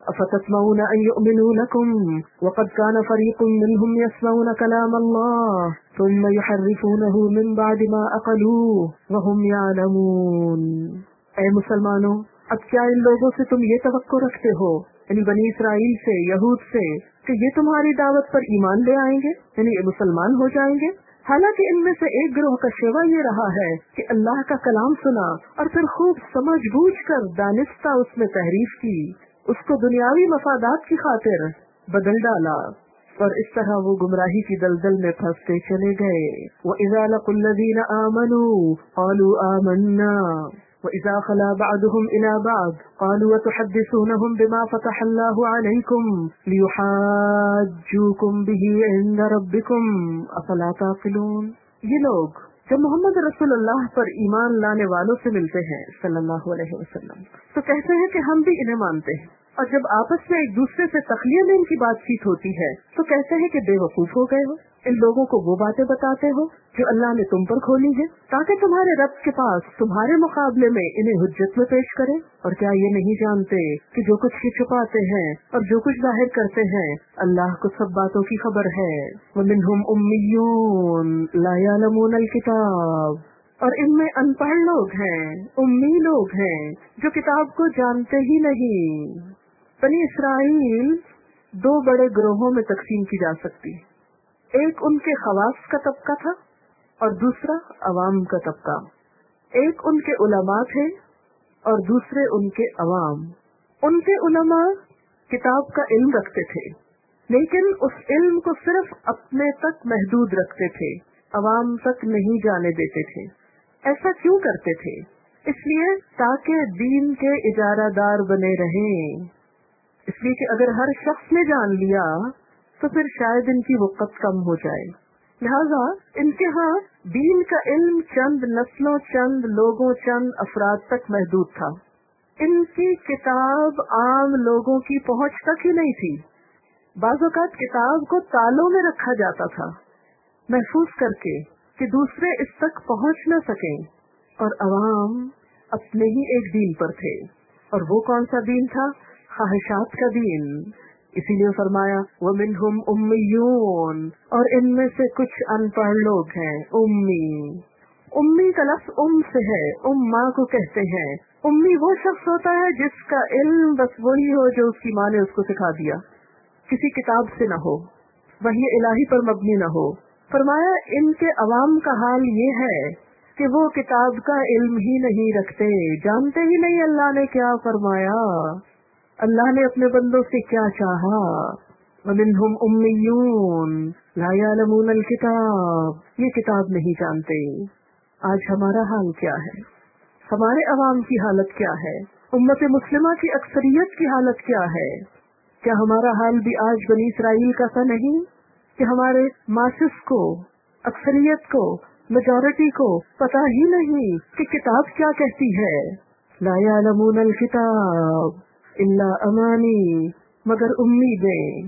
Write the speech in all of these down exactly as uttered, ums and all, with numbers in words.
افتطمعون ان یؤمنوا لکم وقد کان فریق منہم یسمعون کلام اللہ ثم یحرفونہ من بعد ما عقلوہ وہم یعلمون۔ اے مسلمانوں، اب کیا ان لوگوں سے تم یہ توقع رکھتے ہو، یعنی بنی اسرائیل سے، یہود سے، کہ یہ تمہاری دعوت پر ایمان لے آئیں گے، یعنی یہ مسلمان ہو جائیں گے؟ حالانکہ ان میں سے ایک گروہ کا شیوا یہ رہا ہے کہ اللہ کا کلام سنا اور پھر خوب سمجھ بوجھ کر دانستہ اس میں تحریف کی، اس کو دنیاوی مفادات کی خاطر بدل ڈالا، اور اس طرح وہ گمراہی کی دلدل میں پھنستے چلے گئے۔ وَإِذَا لَقُوا الَّذِينَ آمَنُوا قَالُوا آمَنَّا وَإِذَا خَلَا بَعْضُهُمْ إِلَى بَعْضٍ قَالُوا وَتُحَدِّثُونَهُم بِمَا فَتَحَ اللَّهُ عَلَيْكُمْ لِيُحَاجُّوكُم بِهِ عِندَ رَبِّكُمْ أَفَلَا تَعْقِلُونَ۔ یہ لوگ جب محمد رسول اللہ پر ایمان لانے والوں سے ملتے ہیں صلی اللہ علیہ وسلم تو کہتے ہیں کہ ہم بھی انہیں مانتے ہیں، اور جب آپس میں ایک دوسرے سے تخلیہ میں ان کی بات چیت ہوتی ہے تو کہتے ہیں کہ بے وقوف ہو گئے ہو، ان لوگوں کو وہ باتیں بتاتے ہو جو اللہ نے تم پر کھولی ہے تاکہ تمہارے رب کے پاس تمہارے مقابلے میں انہیں حجت میں پیش کرے، اور کیا یہ نہیں جانتے کہ جو کچھ یہ چھپاتے ہیں اور جو کچھ ظاہر کرتے ہیں اللہ کو سب باتوں کی خبر ہے۔ وَمِنْهُمْ أُمِّيُّونَ لَا يَعْلَمُونَ الْكِتَابَ، اور ان میں ان پڑھ لوگ ہیں، امی لوگ ہیں جو کتاب کو جانتے ہی نہیں۔ بنی اسرائیل دو بڑے گروہوں میں تقسیم کی جا سکتی ہے، ایک ان کے خواص کا طبقہ تھا اور دوسرا عوام کا طبقہ۔ ایک ان کے علماء تھے اور دوسرے ان کے عوام۔ ان کے علماء کتاب کا علم رکھتے تھے لیکن اس علم کو صرف اپنے تک محدود رکھتے تھے، عوام تک نہیں جانے دیتے تھے۔ ایسا کیوں کرتے تھے؟ اس لیے تاکہ دین کے اجارہ دار بنے رہیں، اس لیے کہ اگر ہر شخص نے جان لیا تو پھر شاید ان کی وقت کم ہو جائے، لہذا ان کے ہاں دین کا علم چند نسلوں، چند لوگوں، چند افراد تک محدود تھا۔ ان کی کتاب عام لوگوں کی پہنچ تک ہی نہیں تھی، بعض اوقات کتاب کو تالوں میں رکھا جاتا تھا محفوظ کر کے کہ دوسرے اس تک پہنچ نہ سکیں، اور عوام اپنے ہی ایک دین پر تھے، اور وہ کون سا دین تھا؟ خواہشات کا دین۔ اسی لیے فرمایا وَمِنْهُمْ أُمِّيُّونَ، اور ان میں سے کچھ ان پڑھ لوگ ہیں، امی۔ امی کا لفظ ام سے ہے، ام ماں کو کہتے ہیں۔ امی وہ شخص ہوتا ہے جس کا علم بس وہی ہو جو اس کی ماں نے اس کو سکھا دیا، کسی کتاب سے نہ ہو، وحی الہی پر مبنی نہ ہو۔ فرمایا ان کے عوام کا حال یہ ہے کہ وہ کتاب کا علم ہی نہیں رکھتے، جانتے ہی نہیں اللہ نے کیا فرمایا، اللہ نے اپنے بندوں سے کیا چاہا۔ وَمِنْهُمْ أُمِّيُّونَ لَا يَعْلَمُونَ الْكِتَابَ، یہ کتاب نہیں جانتے۔ آج ہمارا حال کیا ہے؟ ہمارے عوام کی حالت کیا ہے؟ امت مسلمہ کی اکثریت کی حالت کیا ہے؟ کیا ہمارا حال بھی آج بنی اسرائیل کا سا نہیں کہ ہمارے ماسس کو، اکثریت کو، میجورٹی کو پتہ ہی نہیں کہ کتاب کیا کہتی ہے؟ لا يعلمون الکتاب الا امانی، مگر امیدیں،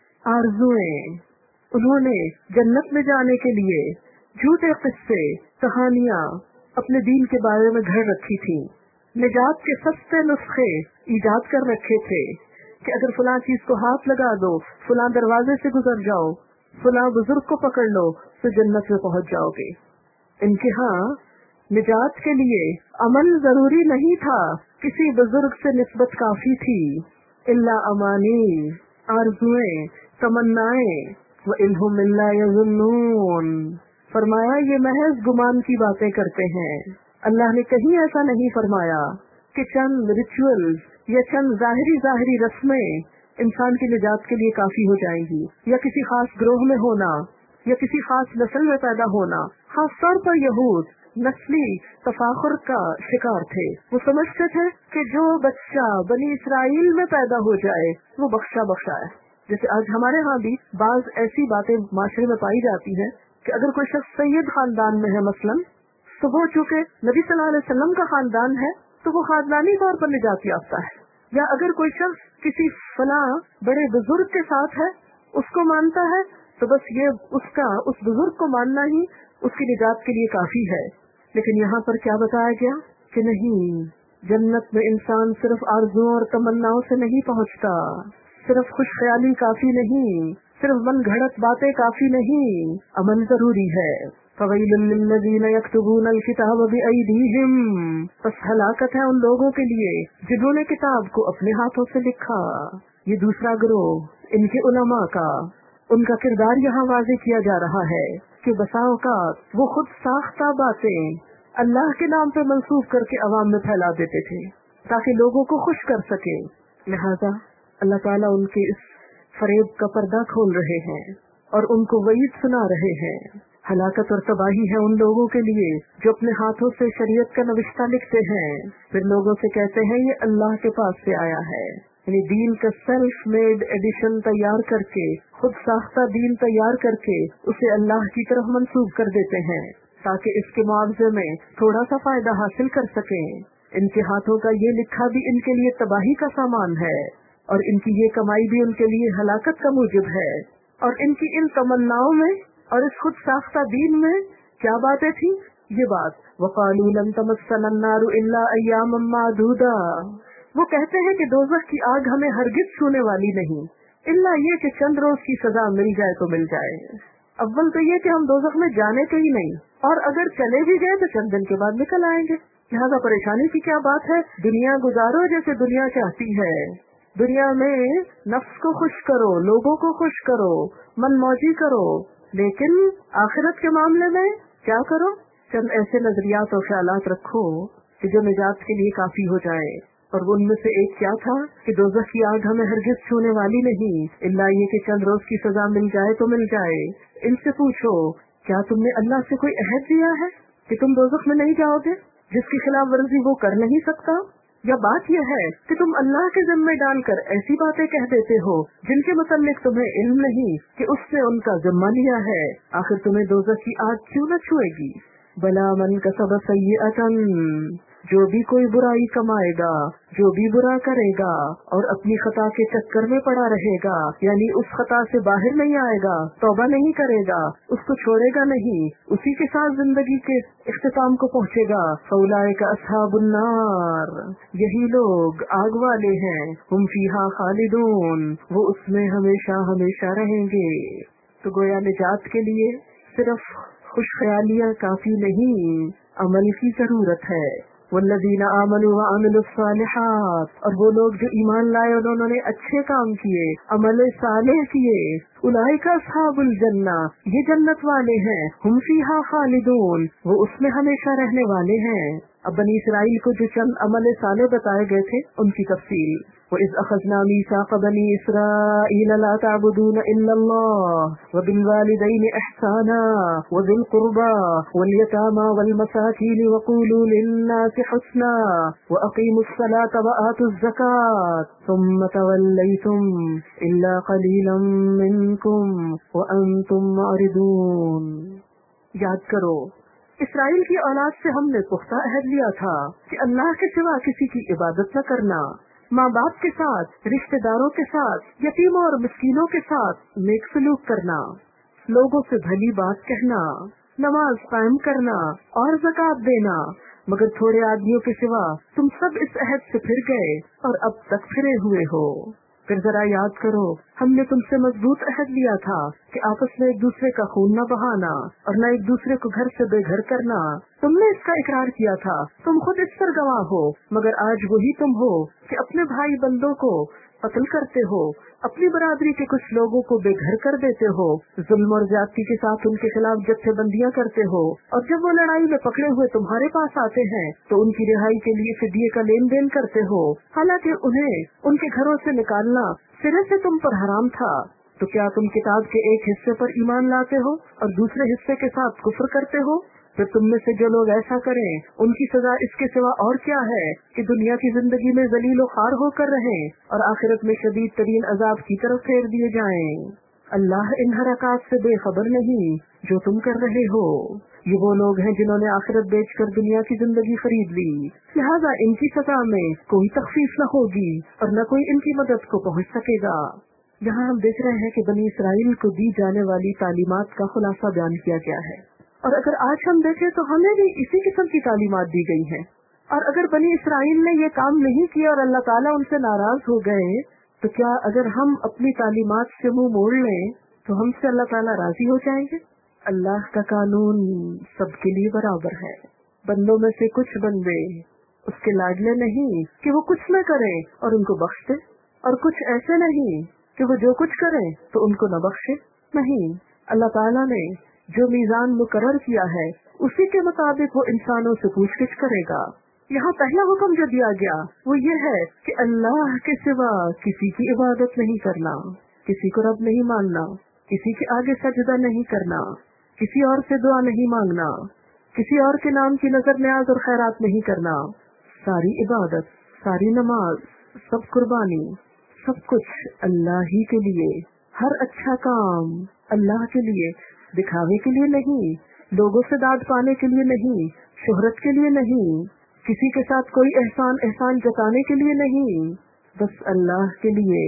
آرزویں۔ انہوں نے جنت میں جانے کے لیے جھوٹے قصے، کہانیاں اپنے دین کے بارے میں گھڑ رکھی تھی، نجات کے سستے نسخے ایجاد کر رکھے تھے کہ اگر فلاں چیز کو ہاتھ لگا دو، فلاں دروازے سے گزر جاؤ، فلاں بزرگ کو پکڑ لو تو جنت میں پہنچ جاؤ گے۔ ان کے ہاں نجات کے لیے عمل ضروری نہیں تھا، کسی بزرگ سے نسبت کافی تھی۔ الا امانی، آرزویں، تمنائیں، وَإِنْهُمْ إِلَّا يَظُنُّونَ، فرمایا یہ محض گمان کی باتیں کرتے ہیں۔ اللہ نے کہیں ایسا نہیں فرمایا کہ چند ریچولز یا چند ظاہری ظاہری رسمیں انسان کی نجات کے لیے کافی ہو جائیں گی، یا کسی خاص گروہ میں ہونا، یا کسی خاص نسل میں پیدا ہونا۔ خاص طور پر یہود نسلی تفاخر کا شکار تھے، وہ سمجھتے تھے کہ جو بچہ بنی اسرائیل میں پیدا ہو جائے وہ بخشا بخشا ہے۔ جیسے آج ہمارے ہاں بھی بعض ایسی باتیں معاشرے میں پائی جاتی ہیں کہ اگر کوئی شخص سید خاندان میں ہے مثلاً، تو وہ چونکہ نبی صلی اللہ علیہ وسلم کا خاندان ہے تو وہ خاندانی طور پر نجات یافتہ ہے، یا اگر کوئی شخص کسی فلاں بڑے بزرگ کے ساتھ ہے، اس کو مانتا ہے تو بس یہ اس کا اس بزرگ کو ماننا ہی اس کی نجات کے لیے کافی ہے۔ لیکن یہاں پر کیا بتایا گیا کہ نہیں، جنت میں انسان صرف آرزوؤں اور تمناؤں سے نہیں پہنچتا، صرف خوش خیالی کافی نہیں، صرف من گھڑت باتیں کافی نہیں، عمل ضروری ہے۔ فویل للذین یکتبون الکتاب بایدیہم، پس ہلاکت ہے ان لوگوں کے لیے جنہوں نے کتاب کو اپنے ہاتھوں سے لکھا۔ یہ دوسرا گروہ ان کے علماء کا، ان کا کردار یہاں واضح کیا جا رہا ہے کہ بسا اوقات وہ خود ساختہ باتیں اللہ کے نام پہ منسوب کر کے عوام میں پھیلا دیتے تھے تاکہ لوگوں کو خوش کر سکے۔ لہذا اللہ تعالیٰ ان کے اس فریب کا پردہ کھول رہے ہیں اور ان کو وعید سنا رہے ہیں۔ ہلاکت اور تباہی ہے ان لوگوں کے لیے جو اپنے ہاتھوں سے شریعت کا نوشتہ لکھتے ہیں، پھر لوگوں سے کہتے ہیں یہ اللہ کے پاس سے آیا ہے، یعنی دین کا سیلف میڈ ایڈیشن تیار کر کے، خود ساختہ دین تیار کر کے اسے اللہ کی طرف منسوب کر دیتے ہیں تاکہ اس کے معاوضے میں تھوڑا سا فائدہ حاصل کر سکیں۔ ان کے ہاتھوں کا یہ لکھا بھی ان کے لیے تباہی کا سامان ہے اور ان کی یہ کمائی بھی ان کے لیے ہلاکت کا موجب ہے۔ اور ان کی ان تمناؤں میں اور اس خود ساختہ دین میں کیا باتیں تھیں؟ یہ بات وَقَالُوا لَن تَمَسَّنَا النَّارُ إِلَّا أَيَّامًا مَّعْدُودَةً، وہ کہتے ہیں کہ دوزخ کی آگ ہمیں ہرگز چھونے والی نہیں، الا یہ کہ چند روز کی سزا مل جائے تو مل جائے۔ اول تو یہ کہ ہم دوزخ میں جانے کے ہی نہیں، اور اگر چلے بھی گئے تو چند دن کے بعد نکل آئیں گے، لہذا پریشانی کی کیا بات ہے؟ دنیا گزارو جیسے دنیا چاہتی ہے، دنیا میں نفس کو خوش کرو، لوگوں کو خوش کرو، من موجی کرو، لیکن آخرت کے معاملے میں کیا کرو؟ چند ایسے نظریات اور خیالات رکھو کہ جو نجات کے لیے کافی ہو جائے۔ اور ان میں سے ایک کیا تھا کہ دوزخ کی آگ ہمیں ہرگز چھونے والی نہیں، الا یہ کہ چند روز کی سزا مل جائے تو مل جائے۔ ان سے پوچھو کیا تم نے اللہ سے کوئی عہد دیا ہے کہ تم دوزخ میں نہیں جاؤ گے؟ جس کی خلاف ورزی وہ کر نہیں سکتا؟ یا بات یہ ہے کہ تم اللہ کے ذمے ڈال کر ایسی باتیں کہہ دیتے ہو جن کے متعلق تمہیں علم نہیں کہ اس سے ان کا ذمہ لیا ہے؟ آخر تمہیں دوزخ کی آگ کیوں نہ چھوئے گی؟ بلا من کسب سیئۃ، جو بھی کوئی برائی کمائے گا، جو بھی برا کرے گا اور اپنی خطا کے چکر میں پڑا رہے گا، یعنی اس خطا سے باہر نہیں آئے گا، توبہ نہیں کرے گا، اس کو چھوڑے گا نہیں، اسی کے ساتھ زندگی کے اختتام کو پہنچے گا، فاولئک اصحاب النار، یہی لوگ آگ والے ہیں، ہم فیہا خالدون، وہ اس میں ہمیشہ ہمیشہ رہیں گے۔ تو گویا نجات کے لیے صرف خوش خیالیاں کافی نہیں، عمل کی ضرورت ہے۔ والذین آمنوا وعملوا الصالحات، اور وہ لوگ جو ایمان لائے اور انہوں نے اچھے کام کیے، عمل صالح کیے، اولئک اصحاب الجنہ، یہ جنت والے ہیں، ہم فیہا خالدون، وہ اس میں ہمیشہ رہنے والے ہیں۔ اب بنی اسرائیل کو جو چند عمل صالح بتائے گئے تھے ان کی تفصیل، وَإِذْ أَخَذْنَا مِيثَاقَ بَنِي إِسْرَائِيلَ لَا تَعْبُدُونَ إِلَّا اللَّهَ وَبِالْوَالِدَيْنِ إِحْسَانًا وَذِي الْقُرْبَى وَالْيَتَامَى وَالْمَسَاكِينِ وَقُولُوا لِلنَّاسِ حُسْنًا وَأَقِيمُوا الصَّلَاةَ وَآتُوا الزَّكَاةَ ثُمَّ تَوَلَّيْتُمْ إِلَّا قَلِيلًا مِّنكُمْ وَأَنتُم مُّعْرِضُونَ۔ یاد کرو اسرائیل کی اولاد سے ہم نے پختہ عہد لیا تھا کہ اللہ کے سوا کسی کی عبادت نہ کرنا، ماں باپ کے ساتھ، رشتہ داروں کے ساتھ، یتیموں اور مسکینوں کے ساتھ نیک سلوک کرنا، لوگوں سے بھلی بات کہنا، نماز قائم کرنا اور زکوٰۃ دینا، مگر تھوڑے آدمیوں کے سوا تم سب اس عہد سے پھر گئے اور اب تک پھرے ہوئے ہو۔ پھر ذرا یاد کرو ہم نے تم سے مضبوط عہد لیا تھا کہ آپس میں ایک دوسرے کا خون نہ بہانا اور نہ ایک دوسرے کو گھر سے بے گھر کرنا، تم نے اس کا اقرار کیا تھا، تم خود اس پر گواہ ہو، مگر آج وہی تم ہو کہ اپنے بھائی بندوں کو قتل کرتے ہو، اپنی برادری کے کچھ لوگوں کو بے گھر کر دیتے ہو، ظلم اور زیادتی کے ساتھ ان کے خلاف جتھے بندیاں کرتے ہو، اور جب وہ لڑائی میں پکڑے ہوئے تمہارے پاس آتے ہیں تو ان کی رہائی کے لیے فدیے کا لین دین کرتے ہو، حالانکہ انہیں ان کے گھروں سے نکالنا سرے سے تم پر حرام تھا۔ تو کیا تم کتاب کے ایک حصے پر ایمان لاتے ہو اور دوسرے حصے کے ساتھ کفر کرتے ہو؟ پھر تم میں سے جو لوگ ایسا کریں ان کی سزا اس کے سوا اور کیا ہے کہ دنیا کی زندگی میں ذلیل و خوار ہو کر رہیں اور آخرت میں شدید ترین عذاب کی طرف پھیر دیے جائیں۔ اللہ ان حرکات سے بے خبر نہیں جو تم کر رہے ہو۔ یہ وہ لوگ ہیں جنہوں نے آخرت بیچ کر دنیا کی زندگی خرید لی، لہذا ان کی سزا میں کوئی تخفیف نہ ہوگی اور نہ کوئی ان کی مدد کو پہنچ سکے گا۔ یہاں ہم دیکھ رہے ہیں کہ بنی اسرائیل کو دی جانے والی تعلیمات کا خلاصہ بیان کیا گیا ہے، اور اگر آج ہم دیکھیں تو ہمیں بھی اسی قسم کی تعلیمات دی گئی ہیں۔ اور اگر بنی اسرائیل نے یہ کام نہیں کیا اور اللہ تعالیٰ ان سے ناراض ہو گئے تو کیا اگر ہم اپنی تعلیمات سے منہ موڑ لیں تو ہم سے اللہ تعالیٰ راضی ہو جائیں گے؟ اللہ کا قانون سب کے لیے برابر ہے. بندوں میں سے کچھ بندے اس کے لاڈلے نہیں کہ وہ کچھ نہ کریں اور ان کو بخش دے، اور کچھ ایسے نہیں کہ وہ جو کچھ کریں تو ان کو نہ بخشے. نہیں، اللہ تعالیٰ نے جو میزان مقرر کیا ہے اسی کے مطابق وہ انسانوں سے پوچھ گچھ کرے گا. یہاں پہلا حکم جو دیا گیا وہ یہ ہے کہ اللہ کے سوا کسی کی عبادت نہیں کرنا، کسی کو رب نہیں ماننا، کسی کے آگے سجدہ نہیں کرنا، کسی اور سے دعا نہیں مانگنا، کسی اور کے نام کی نظر نیاز اور خیرات نہیں کرنا. ساری عبادت، ساری نماز، سب قربانی، سب کچھ اللہ ہی کے لیے. ہر اچھا کام اللہ کے لیے، دکھاوے کے لیے نہیں، لوگوں سے داد پانے کے لیے نہیں، شہرت کے لیے نہیں، کسی کے ساتھ کوئی احسان احسان جتانے کے لیے نہیں، بس اللہ کے لیے،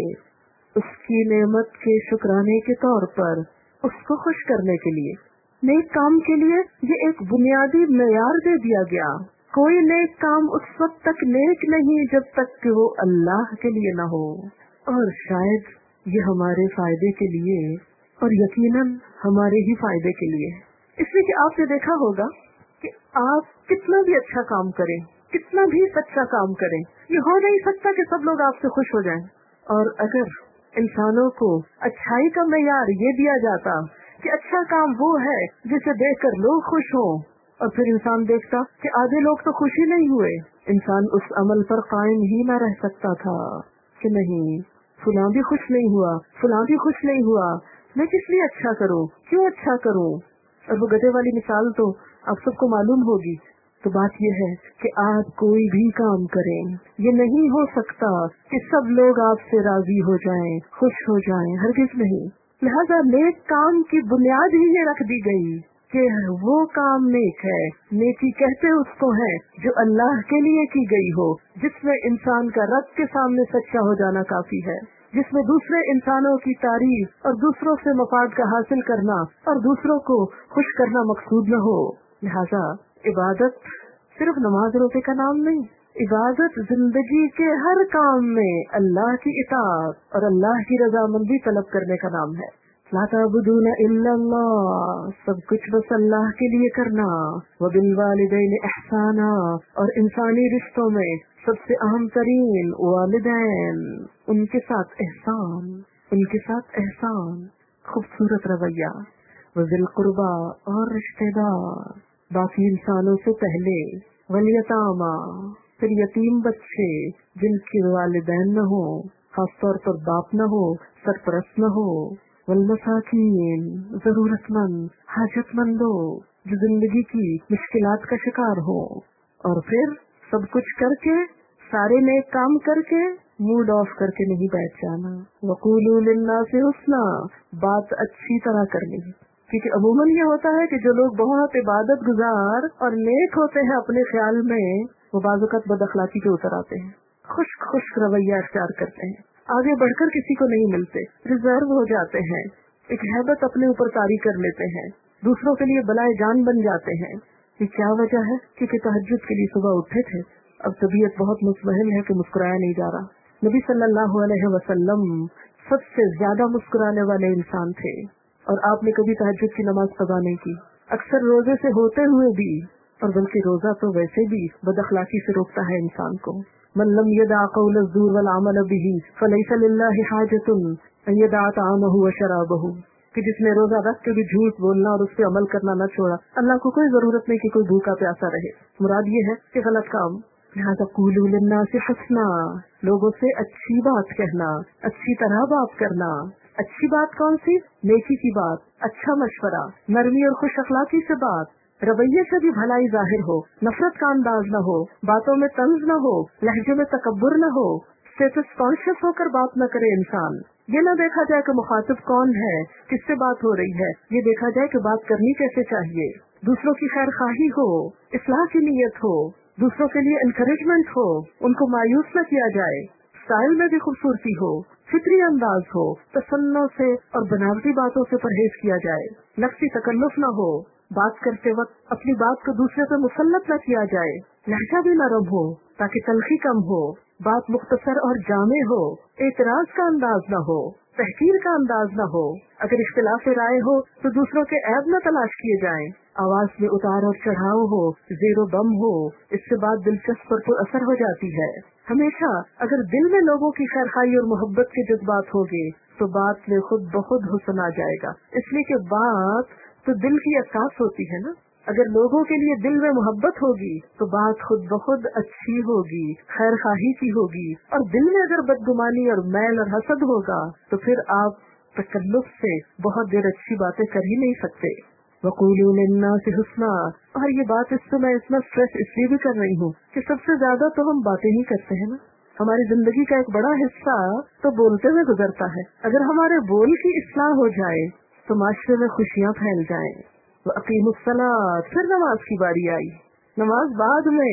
اس کی نعمت کے شکرانے کے طور پر، اس کو خوش کرنے کے لیے. نیک کام کے لیے یہ ایک بنیادی معیار دے دیا گیا. کوئی نیک کام اس وقت تک نیک نہیں جب تک کہ وہ اللہ کے لیے نہ ہو. اور شاید یہ ہمارے فائدے کے لیے اور یقیناً ہمارے ہی فائدے کے لیے، اس لیے کہ آپ نے دیکھا ہوگا کہ آپ کتنا بھی اچھا کام کریں، کتنا بھی سچا کام کریں، یہ ہو نہیں سکتا کہ سب لوگ آپ سے خوش ہو جائیں. اور اگر انسانوں کو اچھائی کا معیار یہ دیا جاتا کہ اچھا کام وہ ہے جسے دیکھ کر لوگ خوش ہوں، اور پھر انسان دیکھتا کہ آدھے لوگ تو خوش ہی نہیں ہوئے، انسان اس عمل پر قائم ہی نہ رہ سکتا تھا کہ نہیں، فلاں بھی خوش نہیں ہوا، فلاں بھی خوش نہیں ہوا، میں کس لیے اچھا کروں، کیوں اچھا کروں. اور وہ گدھے والی مثال تو آپ سب کو معلوم ہوگی. تو بات یہ ہے کہ آپ کوئی بھی کام کریں، یہ نہیں ہو سکتا کہ سب لوگ آپ سے راضی ہو جائیں، خوش ہو جائیں، ہرگز نہیں. لہذا نیک کام کی بنیاد ہی یہ رکھ دی گئی کہ وہ کام نیک ہے، نیکی کہتے اس کو ہے جو اللہ کے لیے کی گئی ہو، جس میں انسان کا رب کے سامنے سچا ہو جانا کافی ہے، جس میں دوسرے انسانوں کی تعریف اور دوسروں سے مفاد کا حاصل کرنا اور دوسروں کو خوش کرنا مقصود نہ ہو. لہذا عبادت صرف نماز روزے کا نام نہیں، عبادت زندگی کے ہر کام میں اللہ کی اطاعت اور اللہ کی رضامندی طلب کرنے کا نام ہے. لا تعبدون الا اللہ، سب کچھ بس اللہ کے لیے کرنا. وبالوالدین احسانا، اور انسانی رشتوں میں سب سے اہم ترین والدین، ان کے ساتھ احسان، ان کے ساتھ احسان، خوبصورت رویہ. وذی القربى، اور رشتہ دار، باقی انسانوں سے پہلے. والیتاما، پھر یتیم بچے جن کے والدین نہ ہو، خاص طور پر باپ نہ ہو، سرپرست نہ ہو. والمساکین، ضرورت مند، حاجت مندوں جو زندگی کی مشکلات کا شکار ہو. اور پھر سب کچھ کر کے، سارے نیک کام کر کے موڈ آف کر کے نہیں بیٹھ جانا. وقولوا للناس حسنا، بات اچھی طرح کرنی. کیونکہ عموماً یہ ہوتا ہے کہ جو لوگ بہت عبادت گزار اور نیک ہوتے ہیں اپنے خیال میں، وہ بعض اوقات بد اخلاقی کے اتر آتے ہیں، خشک خشک رویہ اختیار کرتے ہیں، آگے بڑھ کر کسی کو نہیں ملتے، ریزرو ہو جاتے ہیں، ایک ہیبت اپنے اوپر طاری کر لیتے ہیں، دوسروں کے لیے بلائے جان بن جاتے ہیں. یہ کیا وجہ ہے؟ کیونکہ تہجد کے لیے صبح اٹھے تھے، اب طبیعت بہت مطمئن ہے کہ مسکرایا نہیں جا رہا. نبی صلی اللہ علیہ وسلم سب سے زیادہ مسکرانے والے انسان تھے، اور آپ نے کبھی تہجد کی نماز قضا نہیں کی. اکثر روزے سے ہوتے ہوئے بھی، اور بلکہ روزہ تو ویسے بھی بد اخلاقی سے روکتا ہے انسان کو. من لم يدع قول الزور والعمل به فليس لله حاجة ان يدع طعامه وشرابه، کہ جس نے روزہ رکھ کے بھی جھوٹ بولنا اور اس پہ عمل کرنا نہ چھوڑا، اللہ کو کوئی ضرورت نہیں کہ کوئی بھوکا پیاسا رہے. مراد یہ ہے کہ غلط کام. لہٰذا قولوا للناس حسنا، لوگوں سے اچھی بات کہنا، اچھی طرح بات کرنا. اچھی بات کون سی؟ نیکی کی بات، اچھا مشورہ، نرمی اور خوش اخلاقی سے بات، رویے سے بھی بھلائی ظاہر ہو، نفرت کا انداز نہ ہو، باتوں میں طنز نہ ہو، لہجے میں تکبر نہ ہو، اسٹیٹس کانشیس ہو کر بات نہ کرے انسان. یہ نہ دیکھا جائے کہ مخاطب کون ہے، کس سے بات ہو رہی ہے، یہ دیکھا جائے کہ بات کرنی کیسے چاہیے. دوسروں کی خیر خواہی ہو، اصلاح کی نیت ہو، دوسروں کے لیے انکریجمنٹ ہو، ان کو مایوس نہ کیا جائے، اسٹائل میں بھی خوبصورتی ہو، فطری انداز ہو، تصنع سے اور بناوٹی باتوں سے پرہیز کیا جائے، لفظی تکلف نہ ہو، بات کرتے وقت اپنی بات کو دوسرے پہ مسلط نہ کیا جائے. لہجہ بھی نرم ہو تاکہ تلخی کم ہو، بات مختصر اور جامع ہو، اعتراض کا انداز نہ ہو، تحقیر کا انداز نہ ہو، اگر اختلاف رائے ہو تو دوسروں کے عیب نہ تلاش کیے جائیں، آواز میں اتار اور چڑھاؤ ہو، زیر و بم ہو، اس سے بات دلچسپ اور پر اثر ہو جاتی ہے۔ ہمیشہ اگر دل میں لوگوں کی خیرخواہی اور محبت کے جذبات ہوں گے تو بات میں خود بخود حسن آ جائے گا، اس لیے کہ بات تو دل کی عکاس ہوتی ہے نا۔ اگر لوگوں کے لیے دل میں محبت ہوگی تو بات خود بخود اچھی ہوگی، خیر خواہی کی ہوگی، اور دل میں اگر بدگمانی اور میل اور حسد ہوگا تو پھر آپ تکلف سے بہت دیر اچھی باتیں کر ہی نہیں سکتے۔ وَقُولُوا لِلنَّاسِ حُسْنًا، اور یہ بات اس سے میں اتنا اسٹریس اس لیے بھی کر رہی ہوں کہ سب سے زیادہ تو ہم باتیں ہی کرتے ہیں نا۔ ہماری زندگی کا ایک بڑا حصہ تو بولتے ہوئے گزرتا ہے۔ اگر ہمارے بول کی اصلاح ہو جائے تو معاشرے میں خوشیاں پھیل جائیں۔ وَأَقِیمُوا الصَّلَاةَ، پھر نماز کی باری آئی، نماز بعد میں،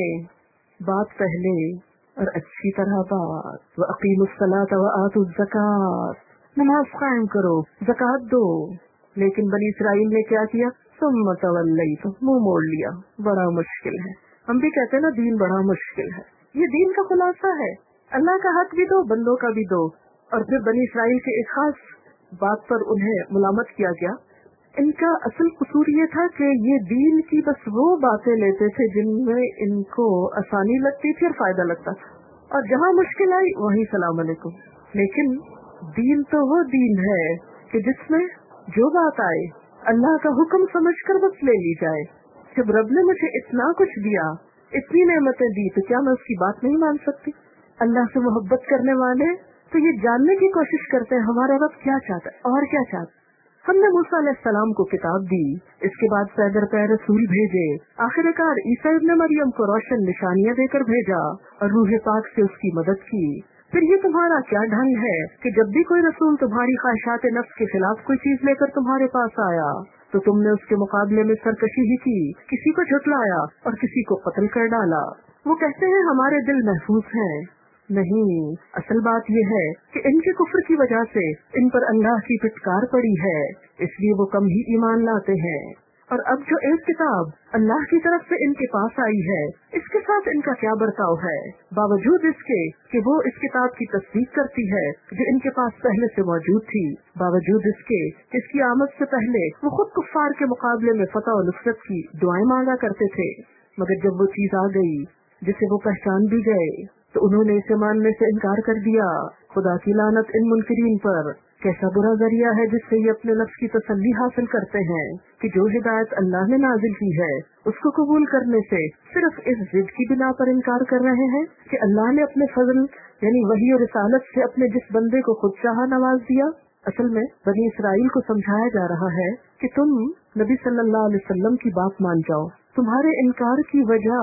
بات پہلے اور اچھی طرح بات۔ وَأَقِیمُوا الصَّلَاةَ وَآتُوا الزَّکَاةَ، نماز قائم کرو، زکوٰۃ دو۔ لیکن بنی اسرائیل نے کیا کیا؟ ثُمَّ تَوَلَّیْتُم، منہ موڑ لیا۔ بڑا مشکل ہے، ہم بھی کہتے ہیں نا دین بڑا مشکل ہے۔ یہ دین کا خلاصہ ہے، اللہ کا حق بھی دو، بندوں کا بھی دو۔ اور پھر بنی اسرائیل کے ایک خاص بات پر انہیں ملامت کیا گیا، ان کا اصل قصور یہ تھا کہ یہ دین کی بس وہ باتیں لیتے تھے جن میں ان کو آسانی لگتی تھی اور فائدہ لگتا تھا، اور جہاں مشکل آئی وہیں سلام علیکم۔ لیکن دین تو وہ دین ہے کہ جس میں جو بات آئے اللہ کا حکم سمجھ کر بس لے لی جائے۔ جب رب نے مجھے اتنا کچھ دیا، اتنی نعمتیں دی، تو کیا میں اس کی بات نہیں مان سکتی؟ اللہ سے محبت کرنے والے تو یہ جاننے کی کوشش کرتے ہیں ہمارا رب کیا چاہتا ہے اور کیا چاہتا ہے۔ ہم نے موسیٰ علیہ السلام کو کتاب دی، اس کے بعد پیدر پہ رسول بھیجے، آخر کار عیسیٰ ابن مریم کو روشن نشانیاں دے کر بھیجا اور روح پاک سے اس کی مدد کی۔ پھر یہ تمہارا کیا ڈھنگ ہے کہ جب بھی کوئی رسول تمہاری خواہشات نفس کے خلاف کوئی چیز لے کر تمہارے پاس آیا تو تم نے اس کے مقابلے میں سرکشی ہی کی، کسی کو جھٹلایا اور کسی کو قتل کر ڈالا۔ وہ کہتے ہیں ہمارے دل محفوظ ہیں۔ نہیں، اصل بات یہ ہے کہ ان کے کفر کی وجہ سے ان پر اللہ کی پھٹکار پڑی ہے، اس لیے وہ کم ہی ایمان لاتے ہیں۔ اور اب جو ایک کتاب اللہ کی طرف سے ان کے پاس آئی ہے، اس کے ساتھ ان کا کیا برتاؤ ہے، باوجود اس کے کہ وہ اس کتاب کی تصدیق کرتی ہے جو ان کے پاس پہلے سے موجود تھی، باوجود اس کے کہ اس کی آمد سے پہلے وہ خود کفار کے مقابلے میں فتح و نصرت کی دعائیں مانگا کرتے تھے۔ مگر جب وہ چیز آ گئی جسے وہ پہچان بھی گئے تو انہوں نے اسے ماننے سے انکار کر دیا۔ خدا کی لعنت ان منکرین پر، کیسا برا ذریعہ ہے جس سے یہ اپنے نفس کی تسلی حاصل کرتے ہیں کہ جو ہدایت اللہ نے نازل کی ہے اس کو قبول کرنے سے صرف اس ضد کی بنا پر انکار کر رہے ہیں کہ اللہ نے اپنے فضل یعنی وحی اور رسالت سے اپنے جس بندے کو خود چاہا نواز دیا۔ اصل میں بنی اسرائیل کو سمجھایا جا رہا ہے کہ تم نبی صلی اللہ علیہ وسلم کی بات مان جاؤ، تمہارے انکار کی وجہ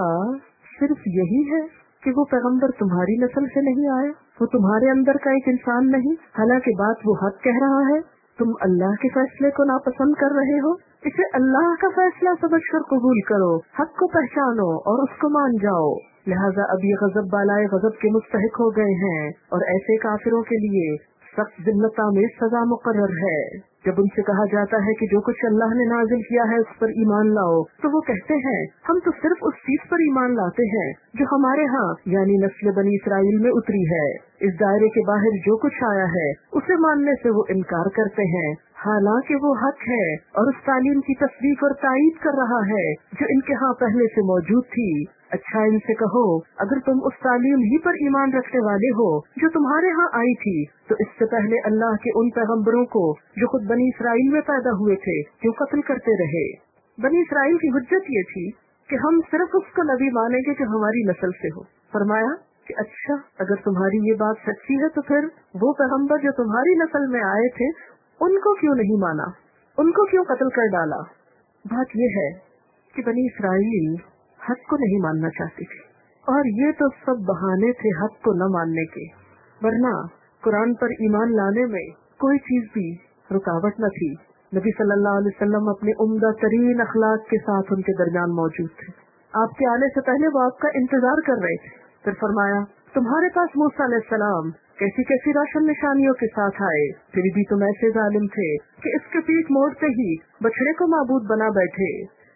صرف یہی ہے کہ وہ پیغمبر تمہاری نسل سے نہیں آئے، وہ تمہارے اندر کا ایک انسان نہیں، حالانکہ بات وہ حق کہہ رہا ہے، تم اللہ کے فیصلے کو ناپسند کر رہے ہو۔ اسے اللہ کا فیصلہ سمجھ کر قبول کرو، حق کو پہچانو اور اس کو مان جاؤ۔ لہذا اب یہ غضب بالائے غضب کے مستحق ہو گئے ہیں اور ایسے کافروں کے لیے سخت ذلت آمیز سزا مقرر ہے۔ جب ان سے کہا جاتا ہے کہ جو کچھ اللہ نے نازل کیا ہے اس پر ایمان لاؤ، تو وہ کہتے ہیں ہم تو صرف اس چیز پر ایمان لاتے ہیں جو ہمارے ہاں یعنی نسل بنی اسرائیل میں اتری ہے۔ اس دائرے کے باہر جو کچھ آیا ہے اسے ماننے سے وہ انکار کرتے ہیں، حالانکہ وہ حق ہے اور اس تعلیم کی تصدیق اور تائید کر رہا ہے جو ان کے ہاں پہلے سے موجود تھی۔ اچھا ان سے کہو اگر تم اس تعلیم ہی پر ایمان رکھنے والے ہو جو تمہارے ہاں آئی تھی تو اس سے پہلے اللہ کے ان پیغمبروں کو جو خود بنی اسرائیل میں پیدا ہوئے تھے کیوں قتل کرتے رہے؟ بنی اسرائیل کی حجت یہ تھی کہ ہم صرف اس کو نبی مانیں گے جو ہماری نسل سے ہو۔ فرمایا کہ اچھا اگر تمہاری یہ بات سچی ہے تو پھر وہ پیغمبر جو تمہاری نسل میں آئے تھے ان کو کیوں نہیں مانا، ان کو کیوں قتل کر ڈالا؟ بات یہ ہے کہ بنی اسرائیل حق کو نہیں ماننا چاہتی تھی، اور یہ تو سب بہانے تھے حق کو نہ ماننے کے، ورنہ قرآن پر ایمان لانے میں کوئی چیز بھی رکاوٹ نہ تھی۔ نبی صلی اللہ علیہ وسلم اپنے عمدہ ترین اخلاق کے ساتھ ان کے درمیان موجود تھے، آپ کے آنے سے پہلے وہ آپ کا انتظار کر رہے تھے۔ پھر فرمایا تمہارے پاس موسیٰ علیہ السلام کیسی کیسی روشن نشانیوں کے ساتھ آئے، پھر بھی تم ایسے ظالم تھے کہ اس کے پیٹ موڑتے ہی بچڑے کو معبود بنا بیٹھے۔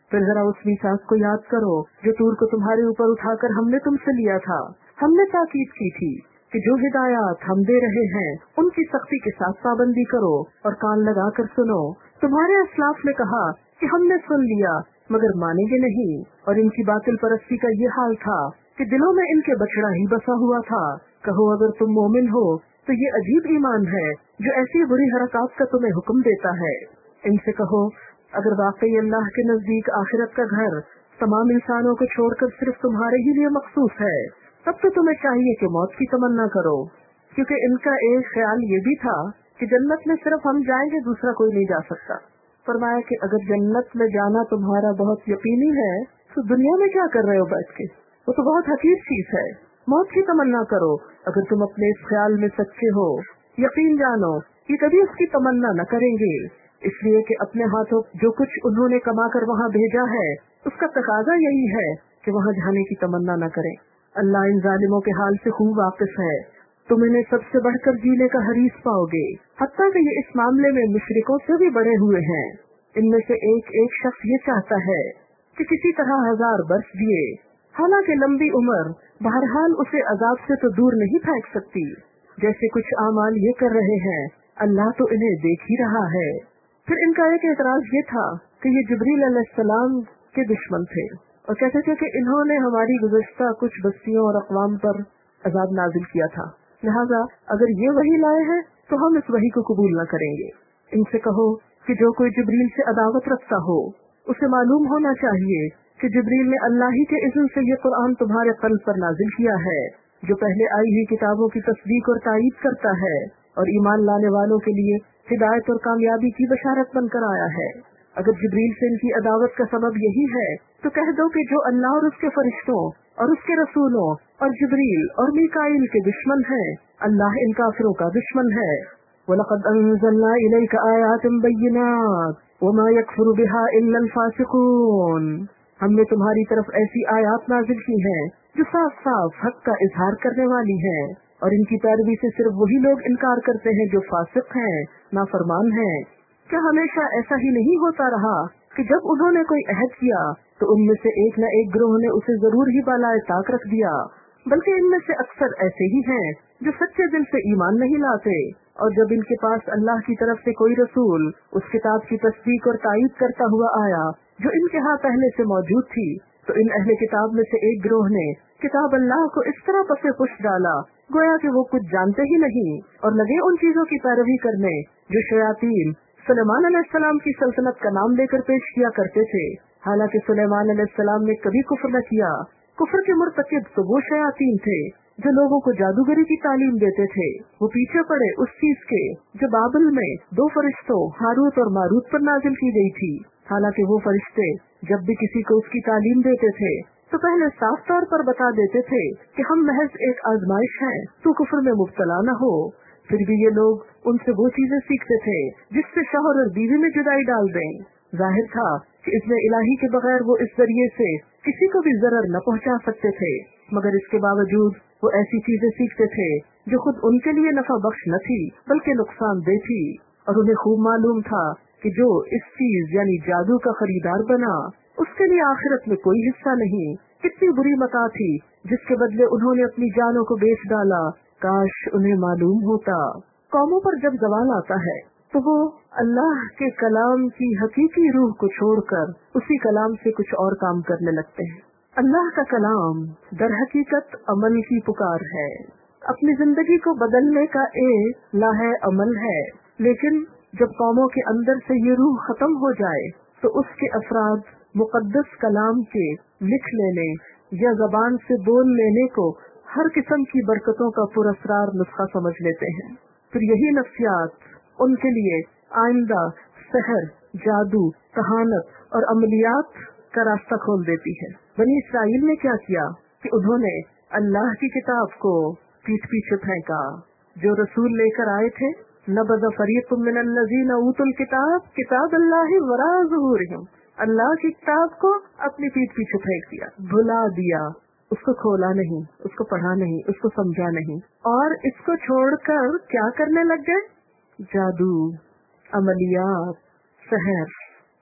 پھر ذرا اس میثاق کو یاد کرو جو طور کو تمہارے اوپر اٹھا کر ہم نے تم سے لیا تھا. ہم نے تاکید کی تھی کہ جو ہدایات ہم دے رہے ہیں ان کی سختی کے ساتھ پابندی کرو اور کان لگا کر سنو. تمہارے اسلاف نے کہا کہ ہم نے سن لیا مگر مانیں گے نہیں، اور ان کی باطل پرستی کا یہ حال تھا کہ دلوں میں ان کے بچڑا ہی بسا ہوا تھا. کہو اگر تم مومن ہو تو یہ عجیب ایمان ہے جو ایسی بری حرکات کا تمہیں حکم دیتا ہے. ان سے کہو اگر واقعی اللہ کے نزدیک آخرت کا گھر تمام انسانوں کو چھوڑ کر صرف تمہارے ہی لیے مخصوص ہے تب تو تمہیں چاہیے کہ موت کی تمنا کرو، کیونکہ ان کا ایک خیال یہ بھی تھا کہ جنت میں صرف ہم جائیں گے، دوسرا کوئی نہیں جا سکتا. فرمایا کہ اگر جنت میں جانا تمہارا بہت یقینی ہے تو دنیا میں کیا کر رہے ہو بیٹھ کے، وہ تو بہت حقیر چیز ہے. موت کی تمنا کرو اگر تم اپنے اس خیال میں سچے ہو. یقین جانو کہ کبھی اس کی تمنا نہ کریں گے، اس لیے کہ اپنے ہاتھوں جو کچھ انہوں نے کما کر وہاں بھیجا ہے اس کا تقاضا یہی ہے کہ وہاں جانے کی تمنا نہ کریں. اللہ ان ظالموں کے حال سے خوب واقف ہے. تم انہیں سب سے بڑھ کر جینے کا حریص پاؤ گے، حتیٰ کہ یہ اس معاملے میں مشرکوں سے بھی بڑے ہوئے ہیں. ان میں سے ایک ایک شخص یہ چاہتا ہے کہ کسی طرح ہزار برس دیے، حالانکہ لمبی عمر بہرحال اسے عذاب سے تو دور نہیں پھینک سکتی. جیسے کچھ اعمال یہ کر رہے ہیں اللہ تو انہیں دیکھ ہی رہا ہے. پھر ان کا ایک اعتراض یہ تھا کہ یہ جبریل علیہ السلام کے دشمن تھے اور کہتے تھے کہ انہوں نے ہماری گزشتہ کچھ بستیوں اور اقوام پر عذاب نازل کیا تھا، لہذا اگر یہ وحی لائے ہیں تو ہم اس وحی کو قبول نہ کریں گے. ان سے کہو کہ جو کوئی جبریل سے عداوت رکھتا ہو اسے معلوم ہونا چاہیے کہ جبریل نے اللہ ہی کے اذن سے یہ قرآن تمہارے قلب پر نازل کیا ہے جو پہلے آئی ہوئی کتابوں کی تصدیق اور تائید کرتا ہے اور ایمان لانے والوں کے لیے ہدایت اور کامیابی کی بشارت بن کر آیا ہے. اگر جبریل سے ان کی عداوت کا سبب یہی ہے تو کہہ دو کہ جو اللہ اور اس کے فرشتوں اور اس کے رسولوں اور جبریل اور میکائیل کے دشمن ہیں اللہ ان کافروں کا دشمن ہے. وَلَقَدْ أَنزَلْنَا إِلَيْكَ آيَاتٍ بَيِّنَاتٍ وَمَا يَكْفُرُ بِهَا إِلَّا الْفَاسِقُونَ. ہم نے تمہاری طرف ایسی آیات نازل کی ہیں جو صاف صاف حق کا اظہار کرنے والی ہیں، اور ان کی پیروی سے صرف وہی لوگ انکار کرتے ہیں جو فاسق ہیں، نافرمان ہیں. کیا ہمیشہ ایسا ہی نہیں ہوتا رہا کہ جب انہوں نے کوئی عہد کیا تو ان میں سے ایک نہ ایک گروہ نے اسے ضرور ہی بالائے طاق رکھ دیا، بلکہ ان میں سے اکثر ایسے ہی ہیں جو سچے دل سے ایمان نہیں لاتے، اور جب ان کے پاس اللہ کی طرف سے کوئی رسول اس کتاب کی تصدیق اور تائید کرتا ہوا آیا جو ان کے ہاں پہلے سے موجود تھی تو ان اہل کتاب میں سے ایک گروہ نے کتاب اللہ کو اس طرح پسے پش ڈالا گویا کہ وہ کچھ جانتے ہی نہیں، اور لگے ان چیزوں کی پیروی کرنے جو شیاطین سلیمان علیہ السلام کی سلطنت کا نام لے کر پیش کیا کرتے تھے، حالانکہ سلیمان علیہ السلام نے کبھی کفر نہ کیا. کفر کے مرتکب تو وہ شیاطین تھے جو لوگوں کو جادوگری کی تعلیم دیتے تھے. وہ پیچھے پڑے اس چیز کے جو بابل میں دو فرشتوں ہاروت اور ماروت پر نازل کی گئی تھی، حالانکہ وہ فرشتے جب بھی کسی کو اس کی تعلیم دیتے تھے تو پہلے صاف طور پر بتا دیتے تھے کہ ہم محض ایک آزمائش ہیں، تو کفر میں مبتلا نہ ہو. پھر بھی یہ لوگ ان سے وہ چیزیں سیکھتے تھے جس سے شوہر اور بیوی میں جدائی ڈال دیں. ظاہر تھا کہ اس میں الہی کے بغیر وہ اس ذریعے سے کسی کو بھی ضرر نہ پہنچا سکتے تھے، مگر اس کے باوجود وہ ایسی چیزیں سیکھتے تھے جو خود ان کے لیے نفع بخش نہ تھی بلکہ نقصان دہ تھی، اور انہیں خوب معلوم تھا کہ جو اس چیز یعنی جادو کا خریدار بنا اس کے لیے آخرت میں کوئی حصہ نہیں. کتنی بری متاع تھی جس کے بدلے انہوں نے اپنی جانوں کو بیچ ڈالا. کاش انہیں معلوم ہوتا. قوموں پر جب زوال آتا ہے تو وہ اللہ کے کلام کی حقیقی روح کو چھوڑ کر اسی کلام سے کچھ اور کام کرنے لگتے ہیں. اللہ کا کلام در حقیقت عمل کی پکار ہے، اپنی زندگی کو بدلنے کا ایک لاہے عمل ہے. لیکن جب قوموں کے اندر سے یہ روح ختم ہو جائے تو اس کے افراد مقدس کلام کے لکھ لینے یا زبان سے بول لینے کو ہر قسم کی برکتوں کا پراسرار نسخہ سمجھ لیتے ہیں. پھر یہی نفسیات ان کے لیے آئندہ سحر، جادو، کہانت اور عملیات کا راستہ کھول دیتی ہے. بنی اسرائیل نے کیا کیا کہ انہوں نے اللہ کی کتاب کو پیٹھ پیچھے پھینکا. جو رسول لے کر آئے تھے نبذ فریق من الذین اوتوا الکتاب کتاب اللہ وراء ظہورہم، اللہ کی کتاب کو اپنی پیٹھ پیچھے پھینک دیا، بھلا دیا، اس کو کھولا نہیں، اس کو پڑھا نہیں، اس کو سمجھا نہیں، اور اس کو چھوڑ کر کیا کرنے لگ گئے؟ جادو، عملیات، سحر،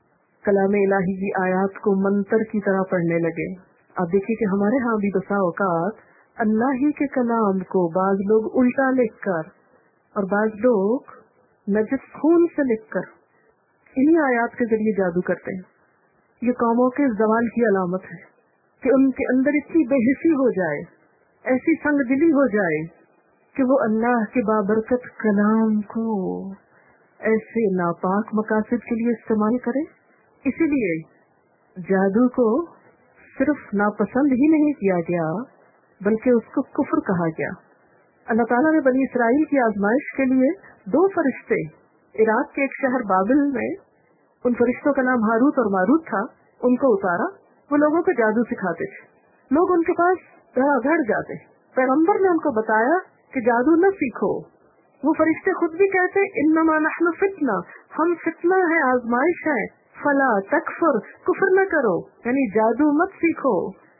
کلام الہی کی آیات کو منتر کی طرح پڑھنے لگے. آپ دیکھیے کہ ہمارے ہاں بھی بسا اوقات اللہ ہی کے کلام کو بعض لوگ الٹا لکھ کر اور بعض لوگ نجس خون سے لکھ کر انہی آیات کے ذریعے جادو کرتے ہیں. یہ قوموں کے زوال کی علامت ہے کہ ان کے اندر اتنی بے حسی ہو جائے، ایسی سنگ دلی ہو جائے کہ وہ اللہ کے بابرکت کلام کو ایسے ناپاک مقاصد کے لیے استعمال کرے. اسی لیے جادو کو صرف ناپسند ہی نہیں کیا گیا بلکہ اس کو کفر کہا گیا. اللہ تعالیٰ نے بنی اسرائیل کی آزمائش کے لیے دو فرشتے عراق کے ایک شہر بابل میں، ان فرشتوں کا نام ہاروت اور ماروت تھا، ان کو اتارا. وہ لوگوں کو جادو سکھاتے تھے. لوگ ان کے پاس دھڑا دھڑ جاتے. پیغمبر نے ان کو بتایا کہ جادو نہ سیکھو. وہ فرشتے خود بھی کہتے انما نحن فتنہ، ہم فتنہ ہے، آزمائش ہے. فلا تکفر، کفر نہ کرو، یعنی جادو مت سیکھو.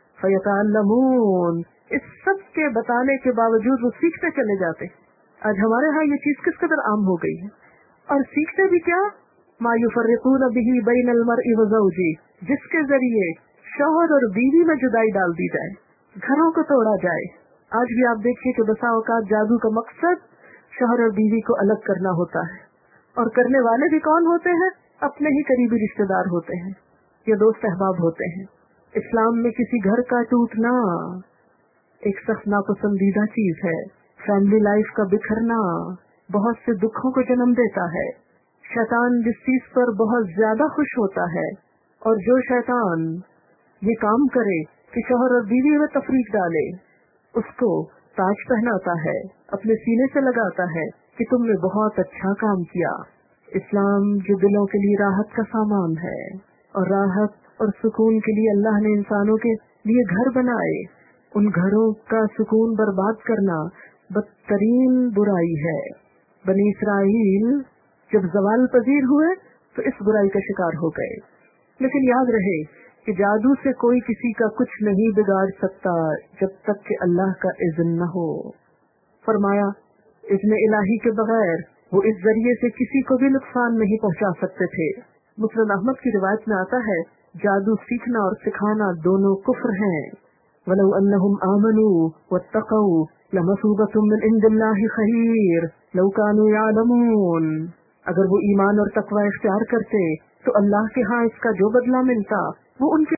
فیتعلمون، اس سب کے بتانے کے باوجود وہ سیکھتے چلے جاتے. آج ہمارے ہاں یہ چیز کس قدر عام ہو گئی ہے. اور سیکھتے بھی کیا، ما یفرقون بہ بین المرء وزوجہ، جس کے ذریعے شوہر اور بیوی میں جدائی ڈال دی جائے، گھروں کو توڑا جائے. آج بھی آپ دیکھیے کہ بسا اوقات جادو کا مقصد شوہر اور بیوی کو الگ کرنا ہوتا ہے، اور کرنے والے بھی کون ہوتے ہیں؟ اپنے ہی قریبی رشتے دار ہوتے ہیں یا دوست احباب ہوتے ہیں. اسلام میں کسی گھر کا ٹوٹنا ایک سخت ناپسندیدہ چیز ہے. فیملی لائف کا بکھرنا بہت سے دکھوں کو جنم دیتا ہے. شیطان جس چیز پر بہت زیادہ خوش ہوتا ہے، اور جو شیطان یہ کام کرے کہ شوہر اور بیوی میں تفریق ڈالے، اس کو تاج پہناتا ہے، اپنے سینے سے لگاتا ہے کہ تم نے بہت اچھا کام کیا. اسلام جو دلوں کے لیے راحت کا سامان ہے، اور راحت اور سکون کے لیے اللہ نے انسانوں کے لیے گھر بنائے، ان گھروں کا سکون برباد کرنا بدترین برائی ہے. بنی اسرائیل جب زوال پذیر ہوئے تو اس برائی کا شکار ہو گئے. لیکن یاد رہے کہ جادو سے کوئی کسی کا کچھ نہیں بگاڑ سکتا جب تک کہ اللہ کا اذن نہ ہو. فرمایا اذن الہی کے بغیر وہ اس ذریعے سے کسی کو بھی نقصان نہیں پہنچا سکتے تھے. مسند احمد کی روایت میں آتا ہے جادو سیکھنا اور سکھانا دونوں کفر ہیں. وَلَوْ أَنَّهُمْ آمَنُوا وَاتَّقَوْا لَمَثُوبَةٌ مِّنْ عِندِ اللَّهِ خَيْرٌ لَوْ كَانُوا يَعْلَمُونَ. اگر وہ ایمان اور تقوی اختیار کرتے تو اللہ کے ہاں اس کا جو بدلہ ملتا وہ ان کے